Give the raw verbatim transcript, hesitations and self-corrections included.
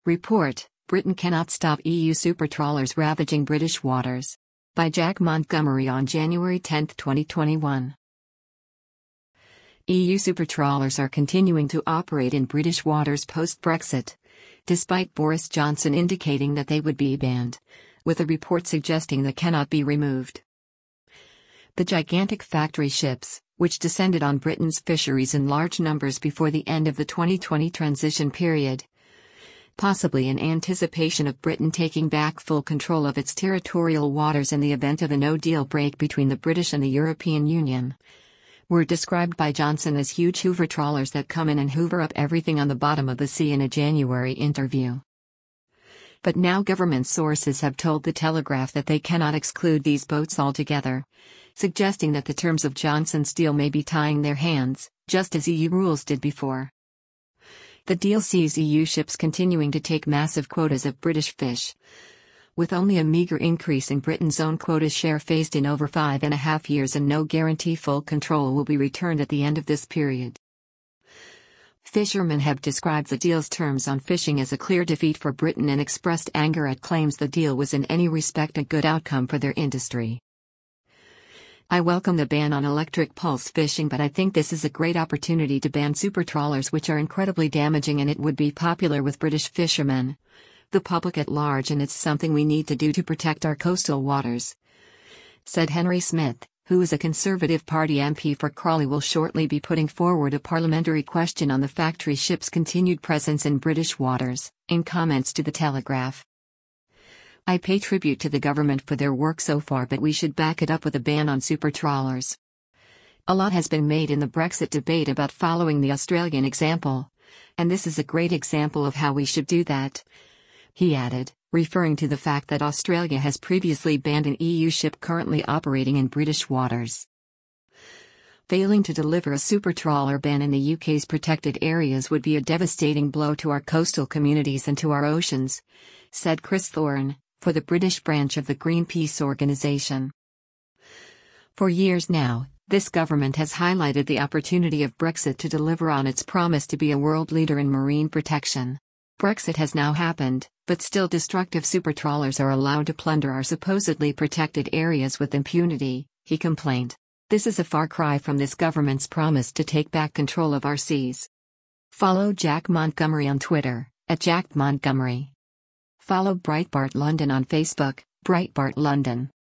Report: Britain cannot stop E U super trawlers ravaging British waters. By Jack Montgomery on January tenth, twenty twenty-one. E U super trawlers are continuing to operate in British waters post-Brexit, despite Boris Johnson indicating that they would be banned, with a report suggesting they cannot be removed. The gigantic factory ships, which descended on Britain's fisheries in large numbers before the end of the twenty twenty transition period, possibly in anticipation of Britain taking back full control of its territorial waters in the event of a no-deal break between the British and the European Union, were described by Johnson as huge hoover trawlers that come in and hoover up everything on the bottom of the sea in a January interview. But now government sources have told The Telegraph that they cannot exclude these boats altogether, suggesting that the terms of Johnson's deal may be tying their hands, just as E U rules did before. The deal sees E U ships continuing to take massive quotas of British fish, with only a meager increase in Britain's own quota share phased in over five and a half years, and no guarantee full control will be returned at the end of this period. Fishermen have described the deal's terms on fishing as a clear defeat for Britain and expressed anger at claims the deal was in any respect a good outcome for their industry. I welcome the ban on electric pulse fishing, but I think this is a great opportunity to ban super trawlers, which are incredibly damaging, and it would be popular with British fishermen, the public at large, and it's something we need to do to protect our coastal waters, said Henry Smith, who is a Conservative Party M P for Crawley. Will shortly be putting forward a parliamentary question on the factory ship's continued presence in British waters. In comments to The Telegraph, I pay tribute to the government for their work so far, but we should back it up with a ban on super trawlers. A lot has been made in the Brexit debate about following the Australian example, and this is a great example of how we should do that, he added, referring to the fact that Australia has previously banned an E U ship currently operating in British waters. Failing to deliver a super trawler ban in the U K's protected areas would be a devastating blow to our coastal communities and to our oceans, said Chris Thorne, for the British branch of the Greenpeace organisation. For years now, this government has highlighted the opportunity of Brexit to deliver on its promise to be a world leader in marine protection. Brexit has now happened, but still destructive super trawlers are allowed to plunder our supposedly protected areas with impunity, he complained. This is a far cry from this government's promise to take back control of our seas. Follow Jack Montgomery on Twitter, at Jack Montgomery. Follow Breitbart London on Facebook, Breitbart London.